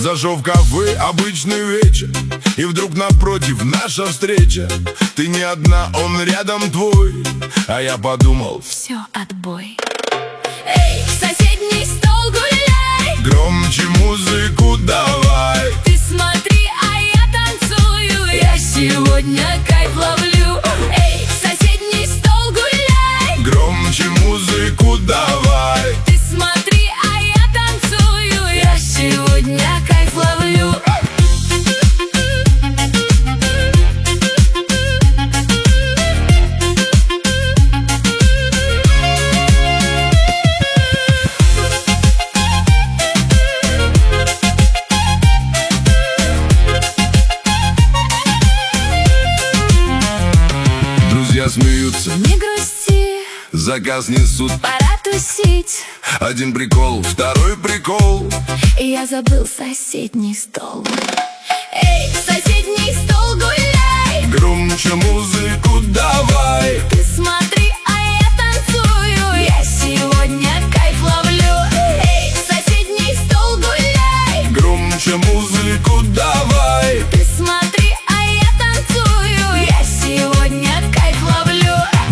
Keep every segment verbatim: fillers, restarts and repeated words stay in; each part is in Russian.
Зашел в кафе, обычный вечер, и вдруг напротив наша встреча. Ты не одна, он рядом твой. А я подумал: все, отбой. Эй, в соседний стол гуляй, громче музыку давай. ты смотри, а я танцую, я сегодня кайф ловлю. Эй, в соседний стол гуляй, громче музыку давай. ты смотри, а я танцую, я сегодня кайф ловлю. Друзья смеются, Не грусти, заказ несут. пора тусить, Один прикол, второй прикол. и я забыл соседний стол. Эй, в соседний стол гуляй, Громче музыку давай. ты смотри, а я танцую, я сегодня кайф ловлю. Эй, в соседний стол гуляй, Громче музыку давай. ты смотри, а я танцую, я сегодня кайф ловлю.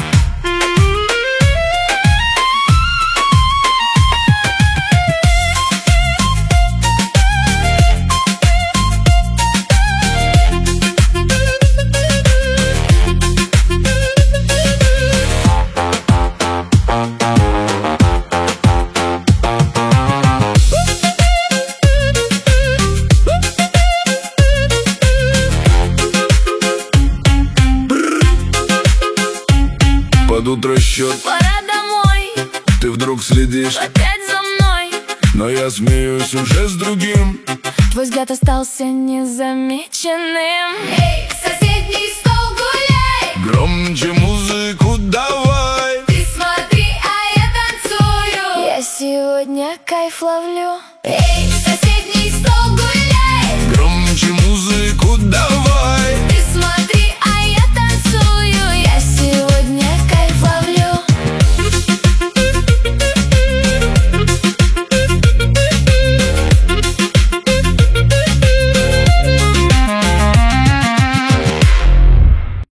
Под утро счет, Пора домой, ты вдруг следишь, опять за мной. но я смеюсь уже с другим. Твой взгляд остался незамеченным. Эй, в соседний стол гуляй, Громче музыку давай. ты смотри, а я танцую, я сегодня кайф ловлю. Эй, в соседний